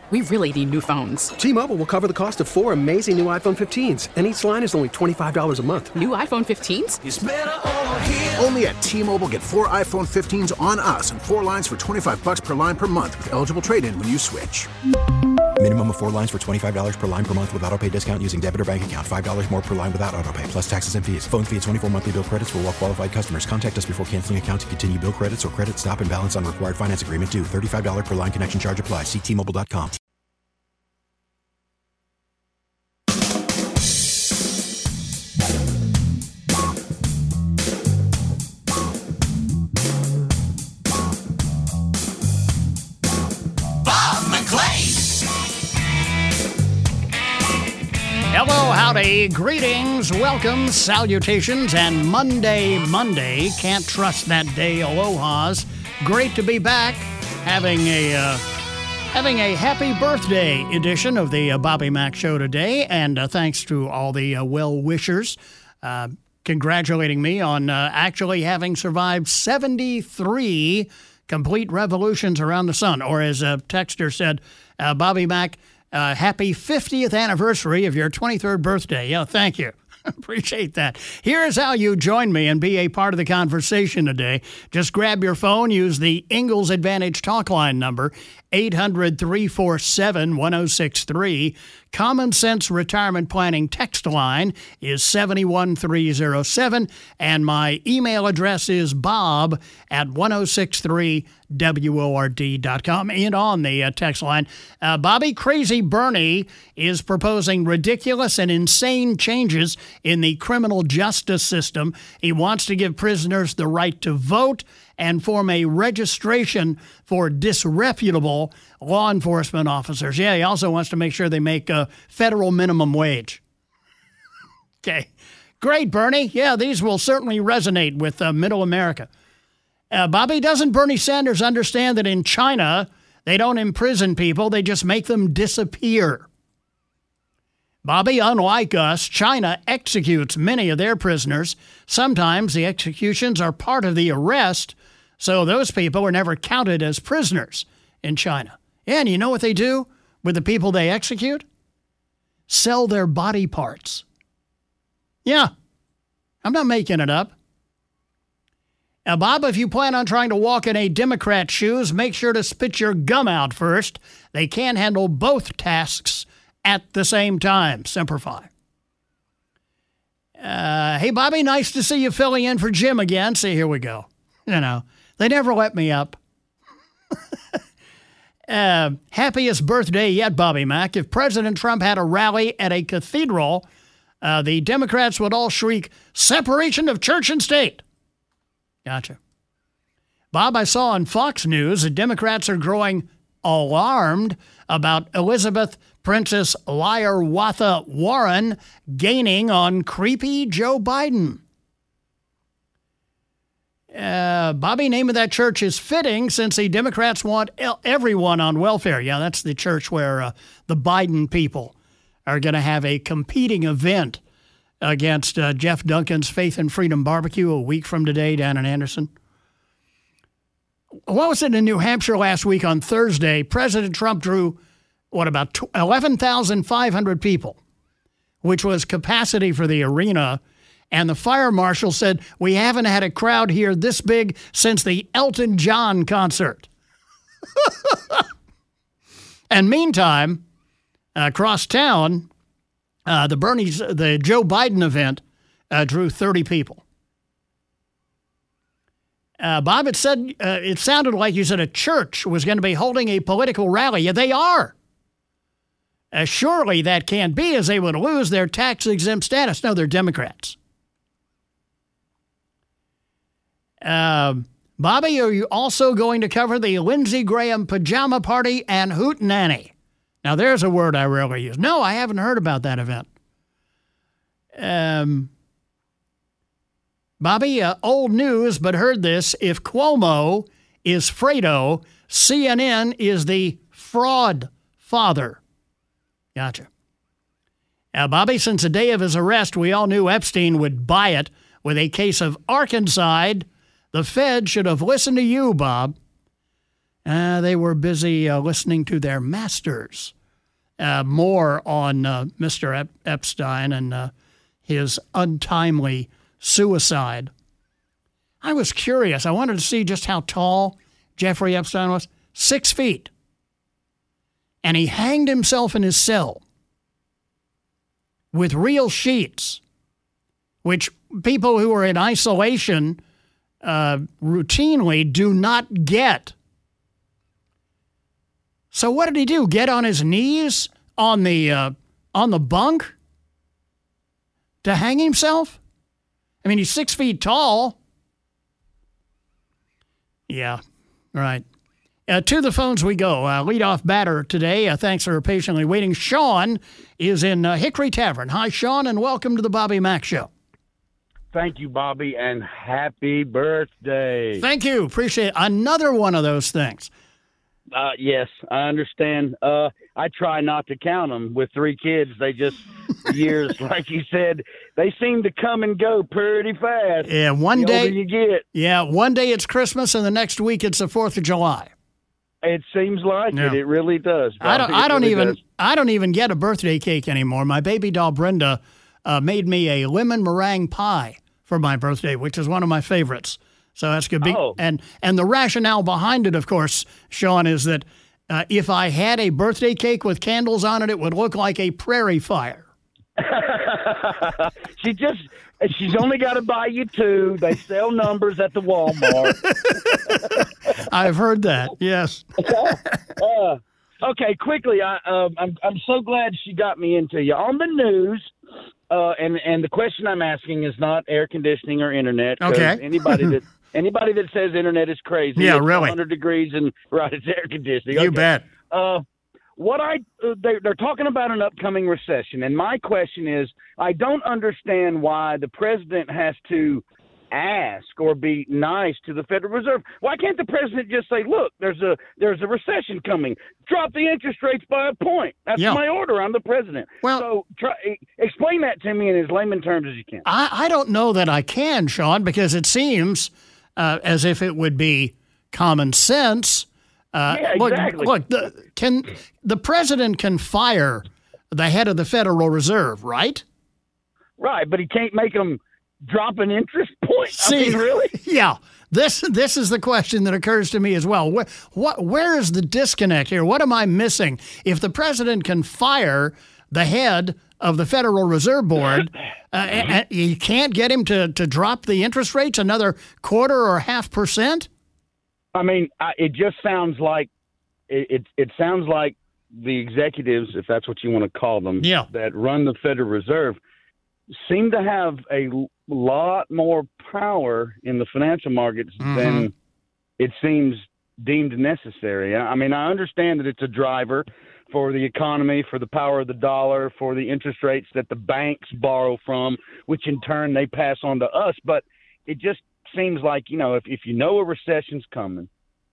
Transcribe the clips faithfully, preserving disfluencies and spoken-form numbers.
We really need new phones. T-Mobile will cover the cost of four amazing new iPhone fifteens, and each line is only twenty-five dollars a month. New iPhone fifteens? It's better over here. Only at T-Mobile, get four iPhone fifteens on us and four lines for twenty-five dollars per line per month with eligible trade-in when you switch. Minimum of four lines for twenty-five dollars per line per month with autopay discount using debit or bank account. five dollars more per line without autopay, plus taxes and fees. Phone fee at twenty-four monthly bill credits for well-qualified customers. Contact us before canceling account to continue bill credits or credit stop and balance on required finance agreement due. thirty-five dollars per line connection charge applies. See T Mobile dot com. Hello, howdy, greetings, welcome, salutations, and Monday, Monday. Can't trust that day, alohas. Great to be back, having a uh, having a happy birthday edition of the uh, Bobby Mack Show today, and uh, thanks to all the uh, well-wishers uh, congratulating me on uh, actually having survived seventy-three complete revolutions around the sun, or as a texter said, uh, Bobby Mack, Uh, happy fiftieth anniversary of your twenty-third birthday. Yeah, thank you. Appreciate that. Here's how you join me and be a part of the conversation today. Just grab your phone, use the Ingalls Advantage talk line number, eight hundred, three four seven, one oh six three. Common Sense Retirement Planning text line is seven one three oh seven, and my email address is bob at ten sixty-three word dot com. And on the uh, text line, uh, Bobby Crazy Bernie is proposing ridiculous and insane changes in the criminal justice system. He wants to give prisoners the right to vote and form a registration for disreputable law enforcement officers. Yeah, he also wants to make sure they make a federal minimum wage. Okay. Great, Bernie. Yeah, these will certainly resonate with uh, middle America. Uh, Bobby, doesn't Bernie Sanders understand that in China, they don't imprison people, they just make them disappear? Bobby, unlike us, China executes many of their prisoners. Sometimes the executions are part of the arrest, so those people are never counted as prisoners in China. And you know what they do with the people they execute? Sell their body parts. Yeah, I'm not making it up. Now, Bob, if you plan on trying to walk in a Democrat's shoes, make sure to spit your gum out first. They can't handle both tasks at the same time. Semper Fi. Uh, hey, Bobby, nice to see you filling in for Jim again. See, here we go. You know, they never let me up. uh, happiest birthday yet, Bobby Mack. If President Trump had a rally at a cathedral, uh, the Democrats would all shriek, separation of church and state. Gotcha. Bob, I saw on Fox News that Democrats are growing alarmed about Elizabeth Princess Liarwatha Warren gaining on creepy Joe Biden. Uh, Bobby, name of that church is fitting since the Democrats want everyone on welfare. Yeah, that's the church where uh, the Biden people are going to have a competing event against uh, Jeff Duncan's Faith and Freedom Barbecue a week from today down in Anderson. What was it in New Hampshire last week on Thursday? President Trump drew, what, about eleven thousand five hundred people, which was capacity for the arena. And the fire marshal said, we haven't had a crowd here this big since the Elton John concert. And meantime, across town, Uh, the Bernie's, the Joe Biden event uh, drew thirty people. Uh, Bob, it said uh, it sounded like you said a church was going to be holding a political rally. Yeah, they are. Uh, surely that can't be, as they would lose their tax-exempt status. No, they're Democrats. Uh, Bobby, are you also going to cover the Lindsey Graham pajama party and hootenanny? Now, there's a word I rarely use. No, I haven't heard about that event. Um, Bobby, uh, old news, but heard this. If Cuomo is Fredo, C N N is the fraud father. Gotcha. Now, Bobby, since the day of his arrest, we all knew Epstein would buy it with a case of Arkansas. The Fed should have listened to you, Bob. Uh, they were busy uh, listening to their masters. Uh, more on uh, Mister Ep- Epstein and uh, his untimely suicide. I was curious. I wanted to see just how tall Jeffrey Epstein was. Six feet. And he hanged himself in his cell with real sheets, which people who are in isolation uh, routinely do not get. So what did he do? Get on his knees on the uh, on the bunk to hang himself? I mean, he's six feet tall. Yeah, right. Uh, to the phones we go. Uh, leadoff batter today. Uh, thanks for patiently waiting. Sean is in uh, Hickory Tavern. Hi, Sean, and welcome to the Bobby Mack Show. Thank you, Bobby, and happy birthday. Thank you. Appreciate it. Another one of those things. Uh, yes, I understand. Uh, I try not to count them. With three kids, they just, years, like you said, they seem to come and go pretty fast. Yeah, one the day older you get. Yeah, one day it's Christmas, and the next week it's the Fourth of July. It seems like Yeah. it. It really does. I don't. Bobby. I don't It really even. does. I don't even get a birthday cake anymore. My baby doll Brenda uh, made me a lemon meringue pie for my birthday, which is one of my favorites. So that's good. Be- Oh. And and the rationale behind it, of course, Sean, is that uh, if I had a birthday cake with candles on it, it would look like a prairie fire. she just. She's only got to buy you two. They sell numbers at the Walmart. I've heard that. Yes. uh, okay, quickly. I, uh, I'm I'm so glad she got me into you on the news. Uh, and and the question I'm asking is not air conditioning or internet. 'Cause Okay. Anybody that anybody that says internet is crazy. Yeah, it's really. one hundred degrees and right, it's air conditioning. You Okay. bet. Uh, what I uh, they, they're talking about an upcoming recession, and my question is, I don't understand why the president has to ask or be nice to the Federal Reserve. Why can't the president just say, "Look, there's a there's a recession coming. Drop the interest rates by a point." That's Yeah. my order. I'm the president. Well- so try, explain that to me in as layman terms as you can. I, I don't know that I can, Sean, because it seems uh, as if it would be common sense. Uh, Yeah, look, exactly. Look, the, can the president can fire the head of the Federal Reserve, right? Right, but he can't make them drop an interest point. I mean, really? Yeah. This this is the question that occurs to me as well. Where, what where is the disconnect here? What am I missing? If the president can fire the head of the Federal Reserve Board, uh, and you can't get him to, to drop the interest rates another quarter or half percent? I mean, I, it just sounds like it, it. It sounds like the executives, if that's what you want to call them, Yeah. that run the Federal Reserve, seem to have a lot more power in the financial markets Mm-hmm. than it seems deemed necessary. I mean, I understand that it's a driver for the economy, for the power of the dollar, for the interest rates that the banks borrow from, which in turn they pass on to us. But it just seems like, you know, if, if you know a recession's coming,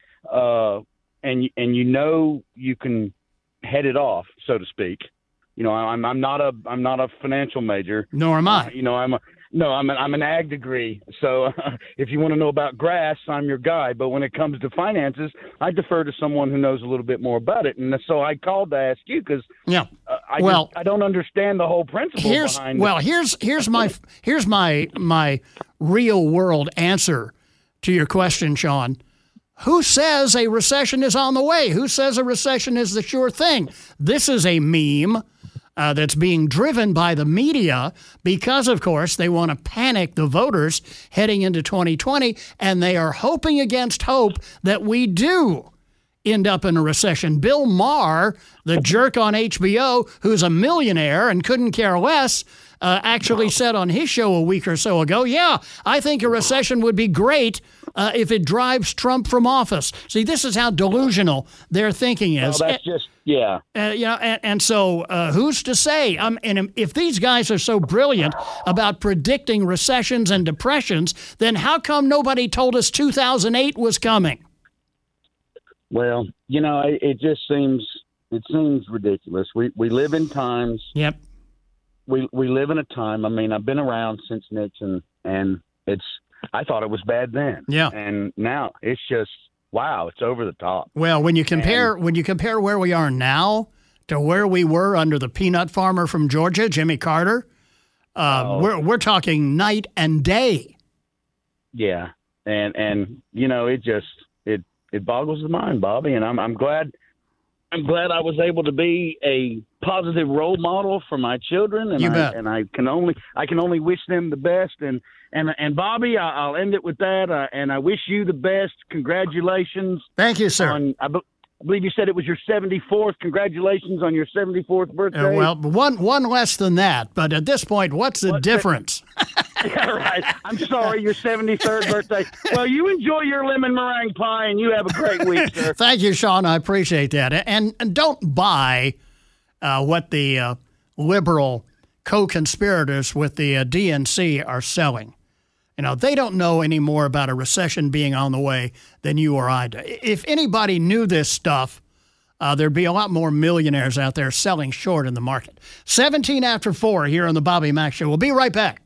uh, and you, and you know you can head it off, so to speak. You know, I'm I'm not a I'm not a financial major. Nor am I. Uh, you know, I'm a no, I'm an I'm an ag degree. So uh, if you want to know about grass, I'm your guy. But when it comes to finances, I defer to someone who knows a little bit more about it. And so I called to ask you because Yeah. uh, I Well, just, I don't understand the whole principle Here's behind. well, here's here's my here's my my real world answer to your question, Sean. Who says a recession is on the way? Who says a recession is the sure thing? This is a meme uh, that's being driven by the media because, of course, they want to panic the voters heading into twenty twenty, and they are hoping against hope that we do end up in a recession. Bill Maher, the jerk on H B O, who's a millionaire and couldn't care less, uh, actually said on his show a week or so ago, yeah, I think a recession would be great uh, if it drives Trump from office. See, this is how delusional their thinking is. well, that's just yeah. Uh, you know, and, and so uh, who's to say? Um, and if these guys are so brilliant about predicting recessions and depressions, then how come nobody told us two thousand eight was coming? Well, you know, it, it just seems it seems ridiculous. We we live in times. Yep. We we live in a time. I mean, I've been around since Nixon, and it's. I thought it was bad then. Yeah. And now it's just wow, it's over the top. Well, when you compare And, when you compare where we are now to where we were under the peanut farmer from Georgia, Jimmy Carter, uh, Oh. we're we're talking night and day. yeah, and and you know, it just it it boggles the mind, Bobby. And I'm I'm glad I'm glad I was able to be a positive role model for my children, and You I bet. and I can only I can only wish them the best. And and and Bobby, I, I'll end it with that. Uh, and I wish you the best. Congratulations Thank you, sir. on I, be, I believe you said it was your seventy-fourth. Congratulations on your seventy-fourth birthday. Uh, well, one one less than that, but at this point, what's the What's the- difference? Yeah, right. I'm sorry, your seventy-third birthday. Well, you enjoy your lemon meringue pie, and you have a great week, sir. Thank you, Sean. I appreciate that. And, and don't buy uh, what the uh, liberal co-conspirators with the uh, D N C are selling. You know, they don't know any more about a recession being on the way than you or I do. If anybody knew this stuff, uh, there'd be a lot more millionaires out there selling short in the market. seventeen after four here on the Bobby Mack Show. We'll be right back.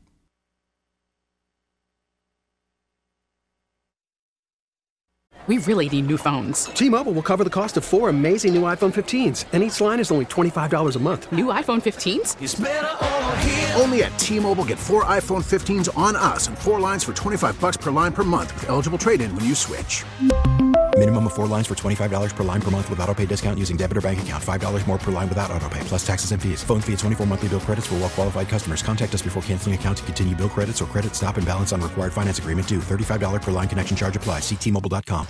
We really need new phones. T-Mobile will cover the cost of four amazing new iPhone fifteens, and each line is only twenty-five dollars a month. New iPhone fifteens? Only at T-Mobile, get four iPhone fifteens on us and four lines for twenty-five bucks per line per month with eligible trade-in when you switch. Minimum of four lines for twenty-five dollars per line per month with autopay discount using debit or bank account. five dollars more per line without autopay, plus taxes and fees. Phone fee at twenty-four monthly bill credits for well-qualified customers. Contact us before canceling account to continue bill credits or credit stop and balance on required finance agreement due. thirty-five dollars per line connection charge applies. See T Mobile dot com.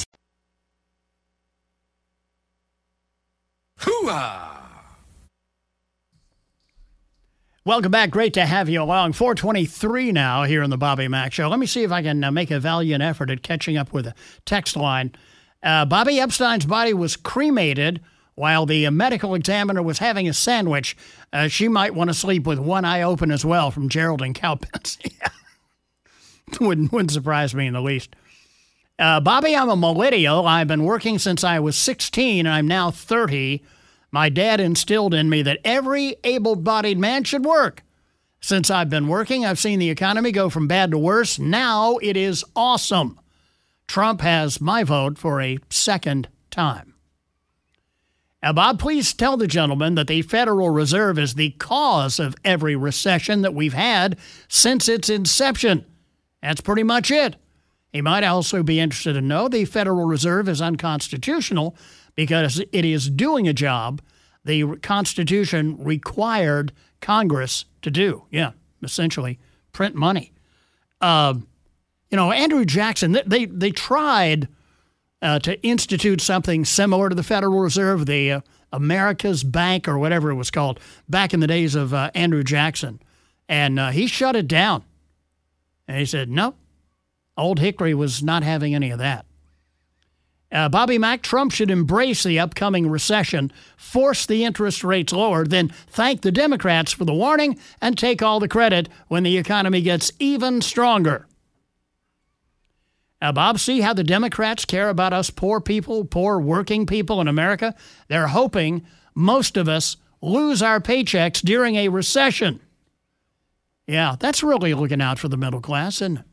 Welcome back. Great to have you along. four twenty-three now here on the Bobby Mack Show. Let me see if I can uh, make a valiant effort at catching up with a text line. Uh, Bobby Epstein's body was cremated while the uh, medical examiner was having a sandwich. Uh, she might want to sleep with one eye open as well, from Geraldine Cowpens. wouldn't, wouldn't surprise me in the least. Uh, Bobby, I'm a millennial. I've been working since I was sixteen, and I'm now thirty. My dad instilled in me that every able-bodied man should work. Since I've been working, I've seen the economy go from bad to worse. Now it is awesome. Trump has my vote for a second time. Now, Bob, please tell the gentleman that the Federal Reserve is the cause of every recession that we've had since its inception. That's pretty much it. He might also be interested to know the Federal Reserve is unconstitutional because it is doing a job the Constitution required Congress to do. Yeah, essentially print money. Uh, you know, Andrew Jackson, they they, they tried uh, to institute something similar to the Federal Reserve, the uh, America's Bank or whatever it was called, back in the days of uh, Andrew Jackson. And uh, he shut it down. And he said, no, Old Hickory was not having any of that. Uh, Bobby Mack, Trump should embrace the upcoming recession, force the interest rates lower, then thank the Democrats for the warning and take all the credit when the economy gets even stronger. Uh, Bob, see how the Democrats care about us poor people, poor working people in America? They're hoping most of us lose our paychecks during a recession. Yeah, that's really looking out for the middle class, isn't it?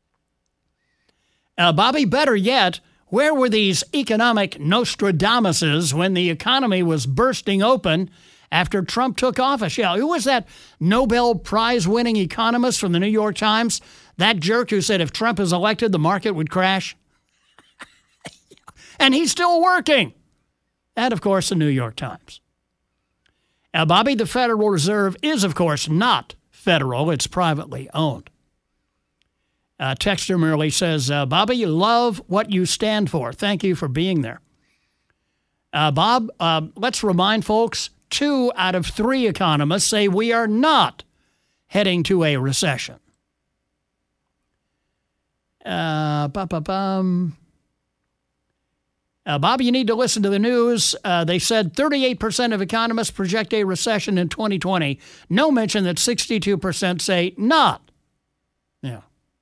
Uh, Bobby, better yet, where were these economic Nostradamuses when the economy was bursting open after Trump took office? Yeah, who was that Nobel Prize-winning economist from the New York Times? That jerk who said if Trump is elected, the market would crash? And he's still working. And, of course, the New York Times. Now, Bobby, the Federal Reserve is, of course, not federal. It's privately owned. Uh, Texter merely says, uh, Bobby, you love what you stand for. Thank you for being there. Uh, Bob, uh, let's remind folks, two out of three economists say we are not heading to a recession. Uh, ba-ba-bum. Uh, Bob, you need to listen to the news. Uh, they said thirty-eight percent of economists project a recession in twenty twenty. No mention that sixty-two percent say not. Yeah.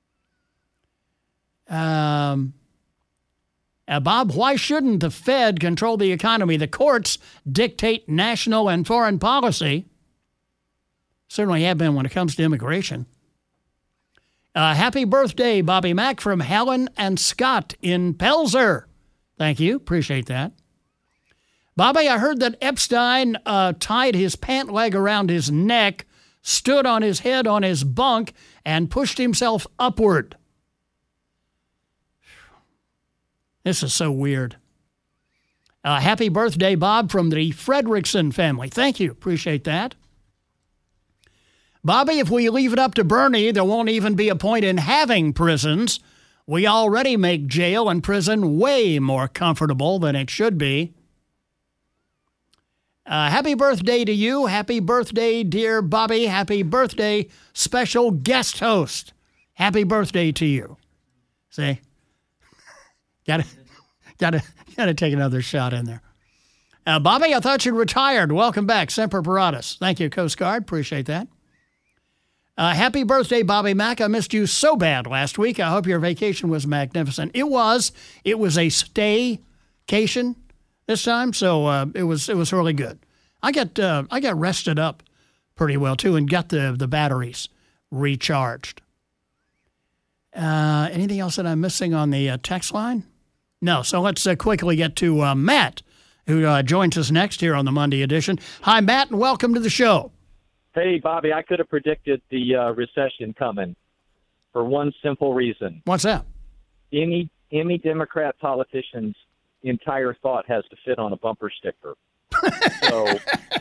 Um, uh, Bob, why shouldn't the Fed control the economy? The courts dictate national and foreign policy. Certainly have been when it comes to immigration. Uh, happy birthday, Bobby Mack, from Helen and Scott in Pelzer. Thank you. Appreciate that. Bobby, I heard that Epstein uh, tied his pant leg around his neck, stood on his head on his bunk, and pushed himself upward. This is so weird. Uh, happy birthday, Bob, from the Fredrickson family. Thank you. Appreciate that. Bobby, if we leave it up to Bernie, there won't even be a point in having prisons. We already make jail and prison way more comfortable than it should be. Uh, happy birthday to you. Happy birthday, dear Bobby. Happy birthday, special guest host. Happy birthday to you. See? Gotta, gotta, gotta take another shot in there. Uh, Bobby, I thought you'd retired. Welcome back. Semper Paratus. Thank you, Coast Guard. Appreciate that. Uh, happy birthday, Bobby Mack. I missed you so bad last week. I hope your vacation was magnificent. It was. It was a staycation this time, so uh, it was it was really good. I got uh, I got rested up pretty well too, and got the the batteries recharged. Uh, anything else that I'm missing on the uh, text line? No. So let's uh, quickly get to uh, Matt, who uh, joins us next here on the Monday edition. Hi, Matt, and welcome to the show. Hey, Bobby, I could have predicted the uh, recession coming for one simple reason. What's that? Any any Democrat politician's entire thought has to fit on a bumper sticker. So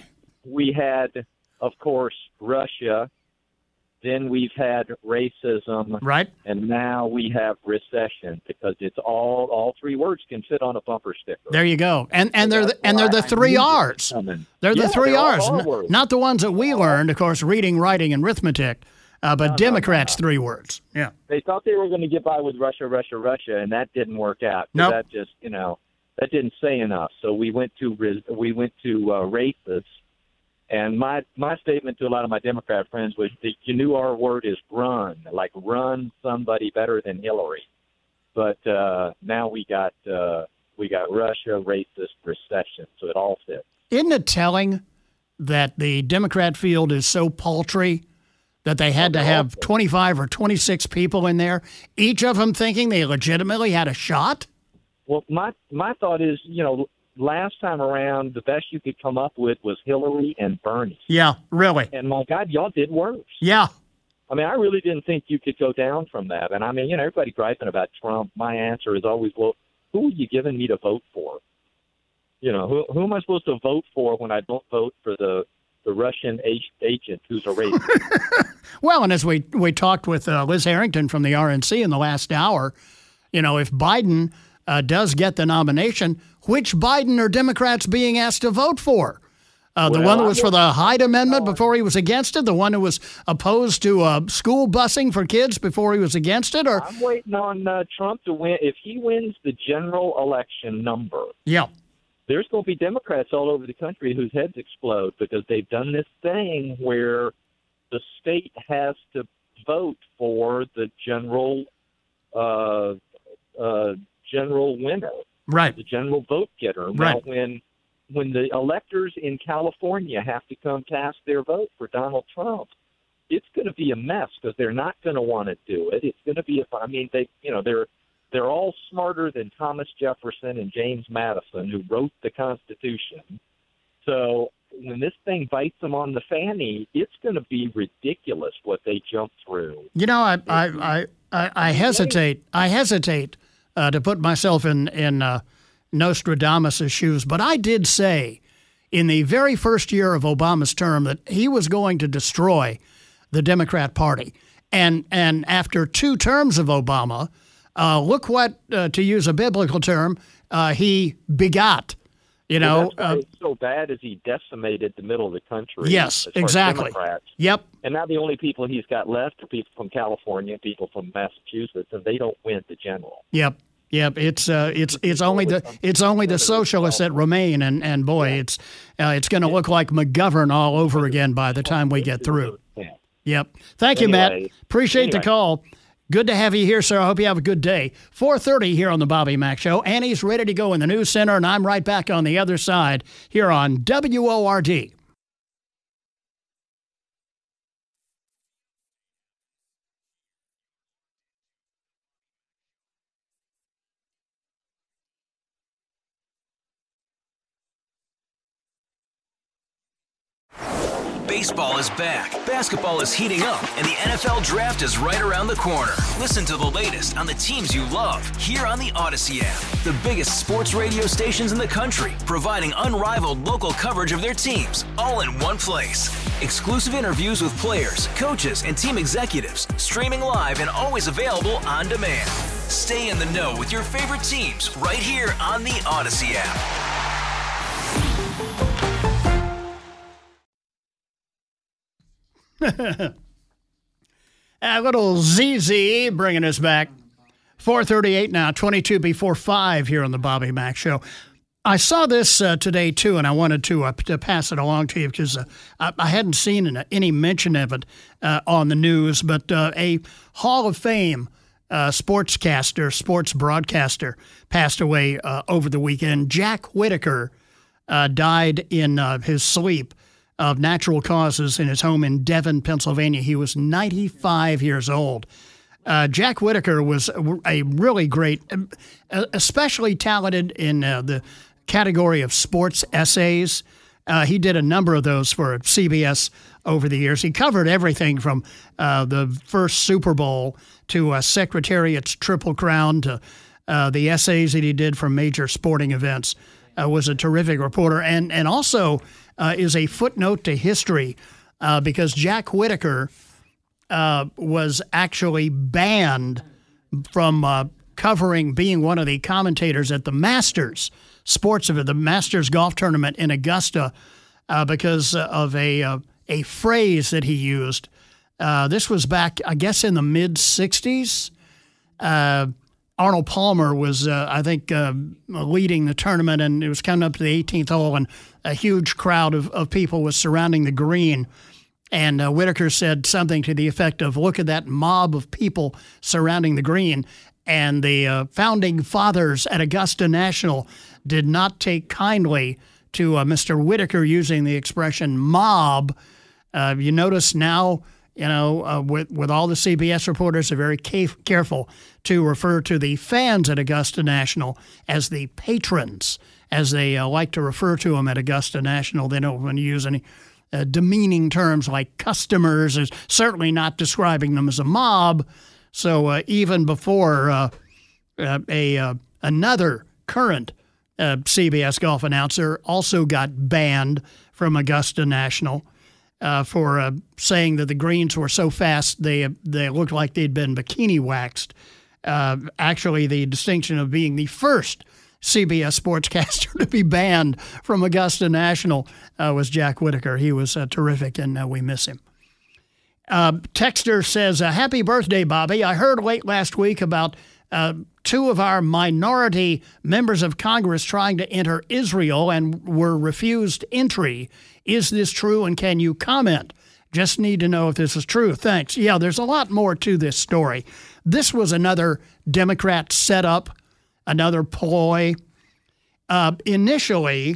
we had, of course, Russia. Then we've had racism. Right. And now we have recession, because it's all all three words can fit on a bumper sticker. There you go. And and So they're the, and they're the that's three why I knew R's. it was coming. They're the Yeah, three they're all R's, R n- words. not the ones that we learned, of course, reading, writing, and arithmetic, uh, but no, Democrats, no. three words. Yeah. They thought they were going to get by with Russia, Russia, Russia, and that didn't work out. 'Cause Nope. That just, you know, that didn't say enough. So we went to res- we went to uh, racists, and my my statement to a lot of my Democrat friends was that you knew our word is run, like run somebody better than Hillary. But uh, now we got uh, we got Russia, racist, recession, so it all fits. Isn't it telling that the Democrat field is so paltry that they had to have twenty-five or twenty-six people in there, each of them thinking they legitimately had a shot? Well, my my thought is, you know, last time around, the best you could come up with was Hillary and Bernie. Yeah, really. And my God, y'all did worse. Yeah. I mean, I really didn't think you could go down from that. And I mean, you know, everybody griping about Trump. My answer is always, well, who are you giving me to vote for? You know, who, who am I supposed to vote for when I don't vote for the the Russian agent who's a racist? Well, and as we, we talked with uh, Liz Harrington from the R N C in the last hour, you know, if Biden uh, does get the nomination, which Biden are Democrats being asked to vote for? Uh, the Well, one that was I for the Hyde Amendment before he was against it? The one who was opposed to uh, school busing for kids before he was against it? Or I'm waiting on uh, Trump to win. If he wins the general election number, yeah, there's going to be Democrats all over the country whose heads explode, because they've done this thing where the state has to vote for the general uh, uh, general winner, right. the general vote getter. Right. Now, when when the electors in California have to come cast their vote for Donald Trump, it's going to be a mess, because they're not going to want to do it. It's going to be a, I mean, they, you know, they're they're all smarter than Thomas Jefferson and James Madison, who wrote the Constitution. So when this thing bites them on the fanny, it's going to be ridiculous what they jump through. You know, I I I, I, I hesitate. I hesitate uh, to put myself in in uh, Nostradamus' shoes, but I did say in the very first year of Obama's term that he was going to destroy the Democrat Party, and and after two terms of Obama, uh, look what, uh, to use a biblical term, uh, he begot. You know, Well, that's why uh, it's so bad as he decimated the middle of the country. yes, as far as exactly. Democrats. Yep. And now the only people he's got left are people from California, people from Massachusetts, and they don't win the general. Yep, yep. It's uh, it's it's only the it's only the socialists that remain, and, and boy, it's uh, it's going to look like McGovern all over again by the time we get through. Yeah. Yep. Thank you, Matt. Anyway, Appreciate the anyway. call. Good to have you here, sir. I hope you have a good day. four thirty here on the Bobby Mack Show. Annie's ready to go in the news center, and I'm right back on the other side here on W O R D. Baseball is back, basketball is heating up, and the N F L Draft is right around the corner. Listen to the latest on the teams you love here on the Odyssey app. The biggest sports radio stations in the country, providing unrivaled local coverage of their teams, all in one place. Exclusive interviews with players, coaches, and team executives, streaming live and always available on demand. Stay in the know with your favorite teams right here on the Odyssey app. A little Z Z bringing us back. four thirty-eight now, twenty-two before five here on the Bobby Mack Show. I saw this uh, today, too, and I wanted to, uh, to pass it along to you because uh, I, I hadn't seen any mention of it uh, on the news. But uh, a Hall of Fame uh, sportscaster, sports broadcaster, passed away uh, over the weekend. Jack Whitaker uh, died in uh, his sleep of natural causes in his home in Devon, Pennsylvania. He was ninety-five years old. Uh, Jack Whitaker was a really great, especially talented in uh, the category of sports essays. Uh, he did a number of those for C B S over the years. He covered everything from uh, the first Super Bowl to uh, Secretariat's Triple Crown to uh, the essays that he did for major sporting events. Uh, was a terrific reporter and, and also uh, is a footnote to history uh, because Jack Whitaker uh, was actually banned from uh, covering, being one of the commentators at the Masters sports event, the Masters golf tournament in Augusta uh, because of a uh, a phrase that he used. Uh, this was back, I guess, in the mid-sixties. Uh Arnold Palmer was, uh, I think, uh, leading the tournament, and it was coming up to the eighteenth hole, and a huge crowd of, of people was surrounding the green. And uh, Whitaker said something to the effect of, look at that mob of people surrounding the green. And the uh, founding fathers at Augusta National did not take kindly to uh, Mister Whitaker using the expression mob. Uh, you notice now, you know, uh, with, with all the C B S reporters, they're very ca- careful to refer to the fans at Augusta National as the patrons, as they uh, like to refer to them at Augusta National. They don't want to use any uh, demeaning terms like customers, is certainly not describing them as a mob. So uh, even before uh, uh, a uh, another current uh, C B S golf announcer also got banned from Augusta National uh, for uh, saying that the greens were so fast they they looked like they'd been bikini waxed. Uh, actually, the distinction of being the first C B S sportscaster to be banned from Augusta National uh, was Jack Whitaker. He was uh, terrific, and uh, we miss him. Uh, Texter says, uh, happy birthday, Bobby. I heard late last week about uh, two of our minority members of Congress trying to enter Israel and were refused entry. Is this true, and can you comment? Just need to know if this is true. Thanks. Yeah, there's a lot more to this story. This was another Democrat setup, another ploy. Uh, initially,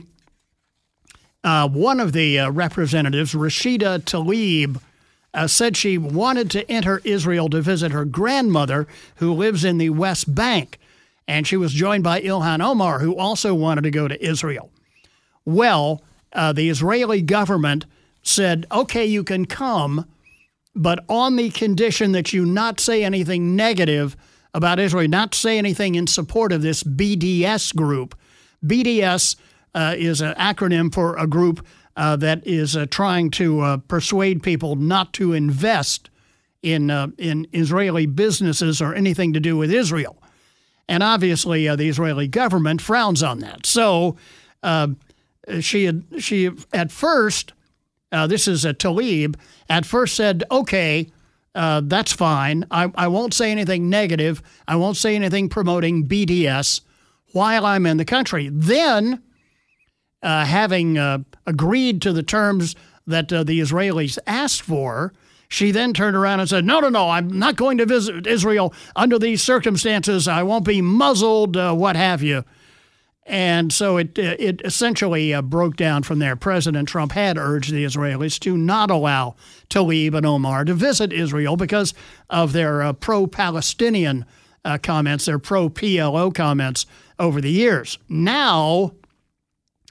uh, one of the uh, representatives, Rashida Tlaib, uh, said she wanted to enter Israel to visit her grandmother, who lives in the West Bank. And she was joined by Ilhan Omar, who also wanted to go to Israel. Well, uh, the Israeli government said, okay, you can come, but on the condition that you not say anything negative about Israel, not say anything in support of this B D S group. B D S uh, is an acronym for a group uh, that is uh, trying to uh, persuade people not to invest in uh, in Israeli businesses or anything to do with Israel. And obviously, uh, the Israeli government frowns on that. So uh, she had, she at first, uh, this is a Tlaib, at first said, okay, uh, that's fine. I, I won't say anything negative. I won't say anything promoting B D S while I'm in the country. Then, uh, having uh, agreed to the terms that uh, the Israelis asked for, she then turned around and said, no, no, no, I'm not going to visit Israel under these circumstances. I won't be muzzled, uh, what have you. And so it it essentially uh, broke down from there. President Trump had urged the Israelis to not allow Tlaib and Omar to visit Israel because of their uh, pro-Palestinian uh, comments, their pro-P L O comments over the years. Now,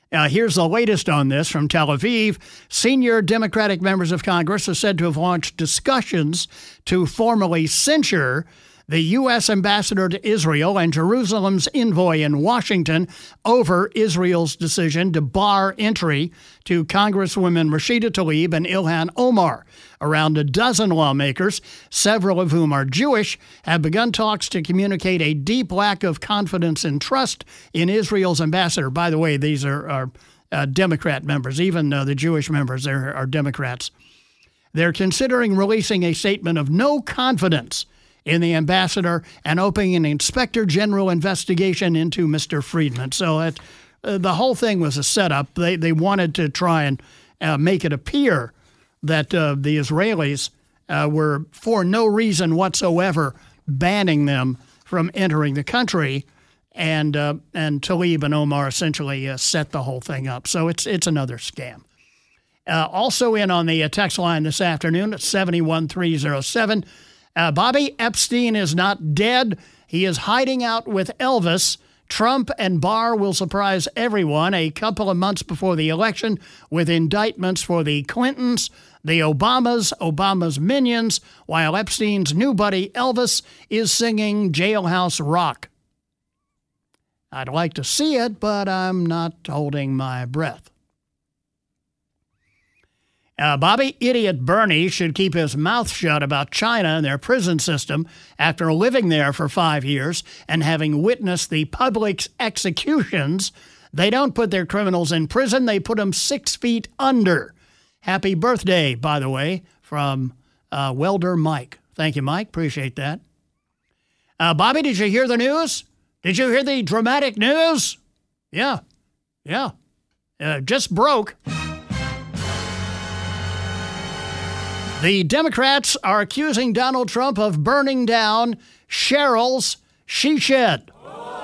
Uh, here's the latest on this from Tel Aviv. Senior Democratic members of Congress are said to have launched discussions to formally censure the U S ambassador to Israel and Jerusalem's envoy in Washington over Israel's decision to bar entry to Congresswomen Rashida Tlaib and Ilhan Omar. Around a dozen lawmakers, several of whom are Jewish, have begun talks to communicate a deep lack of confidence and trust in Israel's ambassador. By the way, these are, are uh, Democrat members. Even uh, the Jewish members are, are Democrats. They're considering releasing a statement of no confidence in the ambassador and opening an inspector general investigation into Mister Friedman. So it, uh, the whole thing was a setup. They they wanted to try and uh, make it appear that uh, the Israelis uh, were, for no reason whatsoever, banning them from entering the country, and uh, and Tlaib and Omar essentially uh, set the whole thing up. So it's it's another scam. Uh, also in on the text line this afternoon at seven one three oh seven. Uh, Bobby Epstein is not dead. He is hiding out with Elvis. Trump and Barr will surprise everyone a couple of months before the election with indictments for the Clintons, the Obamas, Obama's minions, while Epstein's new buddy Elvis is singing Jailhouse Rock. I'd like to see it, but I'm not holding my breath. Uh, Bobby, idiot Bernie should keep his mouth shut about China and their prison system after living there for five years and having witnessed the public's executions. They don't put their criminals in prison. They put them six feet under. Happy birthday, by the way, from uh, Welder Mike. Thank you, Mike. Appreciate that. Uh, Bobby, did you hear the news? Did you hear the dramatic news? Yeah. Yeah. Uh, just broke. The Democrats are accusing Donald Trump of burning down Cheryl's she shed.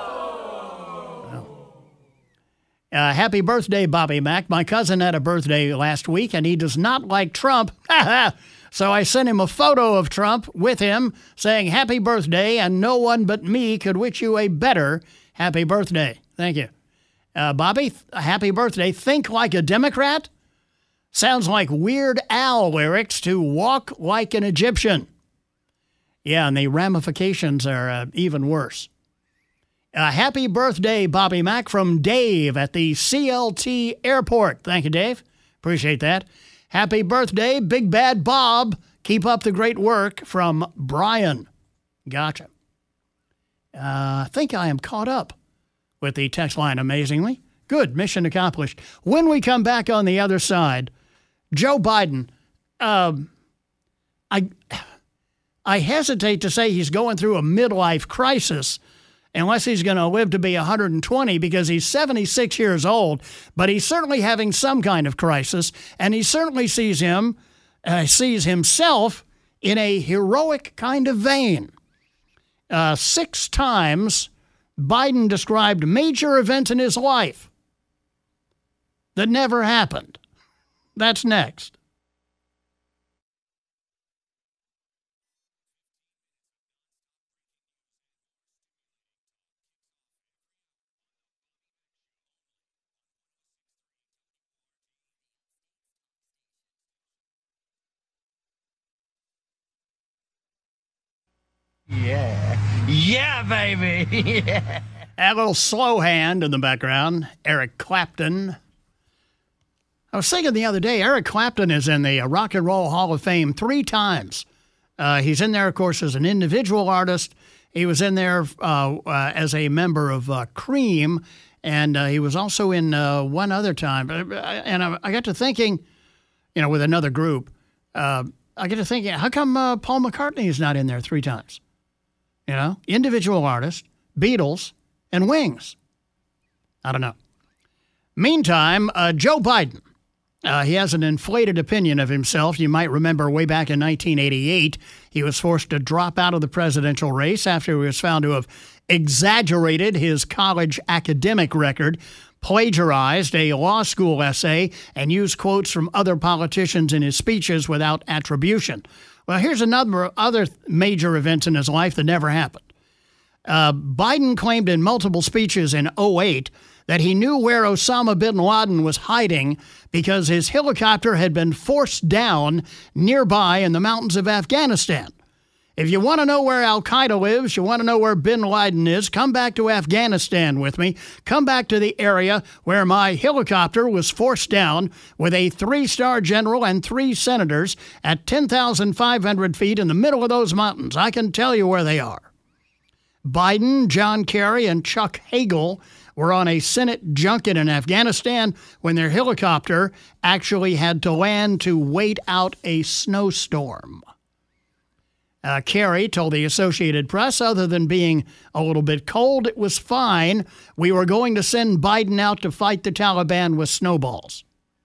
Oh. Uh, happy birthday, Bobby Mack. My cousin had a birthday last week, and he does not like Trump. So I sent him a photo of Trump with him saying happy birthday, and no one but me could wish you a better happy birthday. Thank you. Uh, Bobby, happy birthday. Think like a Democrat? Sounds like Weird Al lyrics to Walk Like an Egyptian. Yeah, and the ramifications are uh, even worse. Uh, happy birthday, Bobby Mack, from Dave at the C L T airport. Thank you, Dave. Appreciate that. Happy birthday, Big Bad Bob. Keep up the great work, from Brian. Gotcha. Uh, I think I am caught up with the text line, amazingly. Good, mission accomplished. When we come back on the other side, Joe Biden, um, I I hesitate to say he's going through a midlife crisis unless he's going to live to be one hundred twenty, because he's seventy-six years old, but he's certainly having some kind of crisis, and he certainly sees him, uh, sees himself in a heroic kind of vein. Uh, six times Biden described major events in his life that never happened. That's next. Yeah. Yeah, baby. Yeah. A little slow hand in the background. Eric Clapton. I was thinking the other day, Eric Clapton is in the Rock and Roll Hall of Fame three times. Uh, he's in there, of course, as an individual artist. He was in there uh, uh, as a member of uh, Cream, and uh, he was also in uh, one other time. And I, I got to thinking, you know, with another group, uh, I get to thinking, how come uh, Paul McCartney is not in there three times? You know, individual artist, Beatles, and Wings. I don't know. Meantime, uh, Joe Biden. Uh, he has an inflated opinion of himself. You might remember way back in nineteen eighty-eight, he was forced to drop out of the presidential race after he was found to have exaggerated his college academic record, plagiarized a law school essay, and used quotes from other politicians in his speeches without attribution. Well, here's a number of other major events in his life that never happened. Uh, Biden claimed in multiple speeches in oh eight that he knew where Osama bin Laden was hiding because his helicopter had been forced down nearby in the mountains of Afghanistan. If you want to know where al-Qaeda lives, you want to know where bin Laden is, come back to Afghanistan with me. Come back to the area where my helicopter was forced down with a three-star general and three senators at ten thousand five hundred feet in the middle of those mountains. I can tell you where they are. Biden, John Kerry, and Chuck Hagel were on a Senate junket in Afghanistan when their helicopter actually had to land to wait out a snowstorm. Uh, Kerry told the Associated Press, other than being a little bit cold, it was fine. We were going to send Biden out to fight the Taliban with snowballs.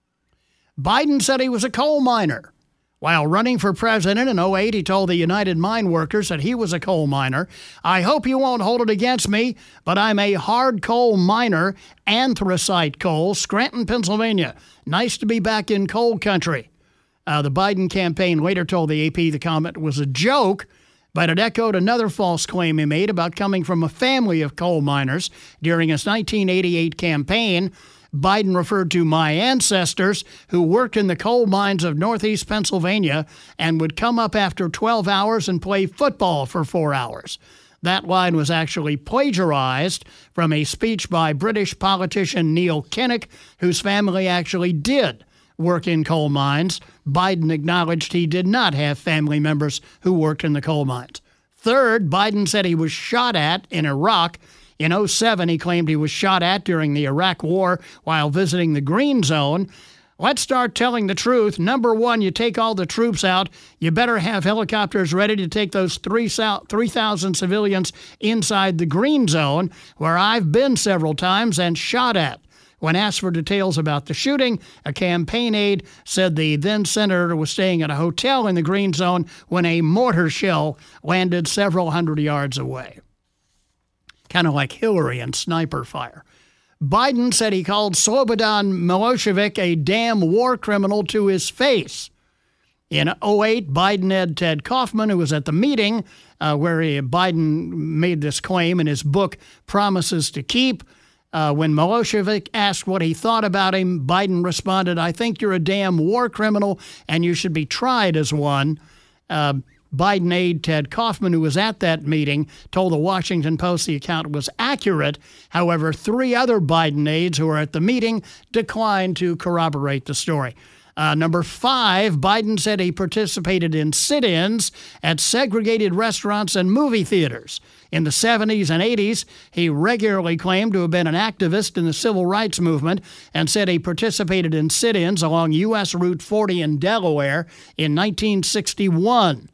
Biden said he was a coal miner. While running for president in oh eight, he told the United Mine Workers that he was a coal miner. I hope you won't hold it against me, but I'm a hard coal miner, anthracite coal, Scranton, Pennsylvania. Nice to be back in coal country. Uh, the Biden campaign later told the A P the comment was a joke, but it echoed another false claim he made about coming from a family of coal miners during his nineteen eighty-eight campaign. Biden referred to my ancestors who worked in the coal mines of northeast Pennsylvania and would come up after twelve hours and play football for four hours. That line was actually plagiarized from a speech by British politician Neil Kinnock, whose family actually did work in coal mines. Biden acknowledged he did not have family members who worked in the coal mines. Third, Biden said he was shot at in Iraq. In oh seven, he claimed he was shot at during the Iraq War while visiting the Green Zone. Let's start telling the truth. Number one, you take all the troops out. You better have helicopters ready to take those three thousand civilians inside the Green Zone, where I've been several times and shot at. When asked for details about the shooting, a campaign aide said the then senator was staying at a hotel in the Green Zone when a mortar shell landed several hundred yards away. Kind of like Hillary and sniper fire. Biden said he called Slobodan Milosevic a damn war criminal to his face. In oh eight, Biden had Ted Kaufman, who was at the meeting uh, where he, Biden made this claim in his book, Promises to Keep. Uh, when Milosevic asked what he thought about him, Biden responded, I think you're a damn war criminal and you should be tried as one. Uh, Biden aide Ted Kaufman, who was at that meeting, told the Washington Post the account was accurate. However, three other Biden aides who were at the meeting declined to corroborate the story. Uh, number five, Biden said he participated in sit-ins at segregated restaurants and movie theaters. In the seventies and eighties, he regularly claimed to have been an activist in the civil rights movement and said he participated in sit-ins along U S Route forty in Delaware in nineteen sixty-one.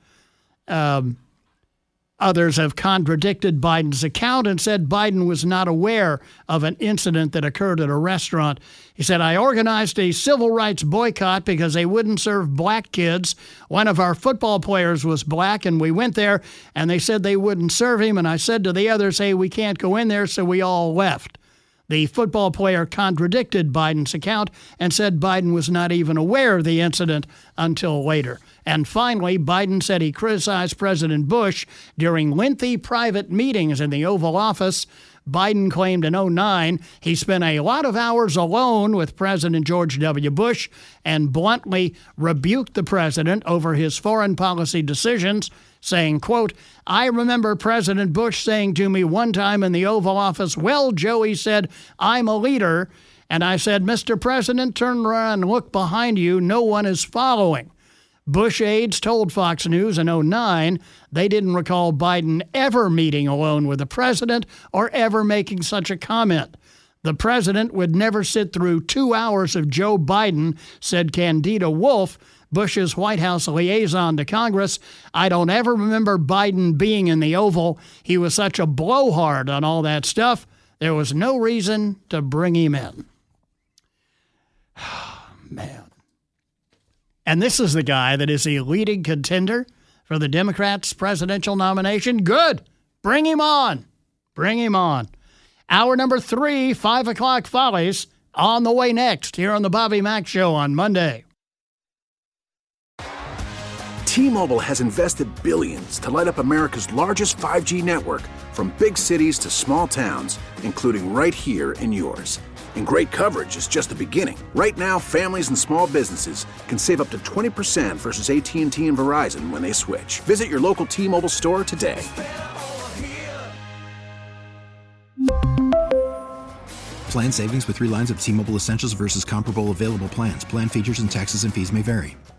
Um, Others have contradicted Biden's account and said Biden was not aware of an incident that occurred at a restaurant. He said, I organized a civil rights boycott because they wouldn't serve black kids. One of our football players was black, and we went there, and they said they wouldn't serve him. And I said to the others, hey, we can't go in there, so we all left. The football player contradicted Biden's account and said Biden was not even aware of the incident until later. And finally, Biden said he criticized President Bush during lengthy private meetings in the Oval Office. Biden claimed in oh nine he spent a lot of hours alone with President George W. Bush and bluntly rebuked the president over his foreign policy decisions, saying, quote, I remember President Bush saying to me one time in the Oval Office, well, Joe, he said, I'm a leader. And I said, Mister President, turn around and look behind you. No one is following. Bush aides told Fox News in oh nine they didn't recall Biden ever meeting alone with the president or ever making such a comment. The president would never sit through two hours of Joe Biden, said Candida Wolf, Bush's White House liaison to Congress. I don't ever remember Biden being in the Oval. He was such a blowhard on all that stuff. There was no reason to bring him in. Man. And this is the guy that is a leading contender for the Democrats' presidential nomination. Good. Bring him on. Bring him on. Hour number three, five o'clock Follies, on the way next here on the Bobby Mack Show on Monday. T-Mobile has invested billions to light up America's largest five G network, from big cities to small towns, including right here in yours. And great coverage is just the beginning. Right now, families and small businesses can save up to twenty percent versus A T and T and Verizon when they switch. Visit your local T-Mobile store today. Plan savings with three lines of T-Mobile Essentials versus comparable available plans. Plan features and taxes and fees may vary.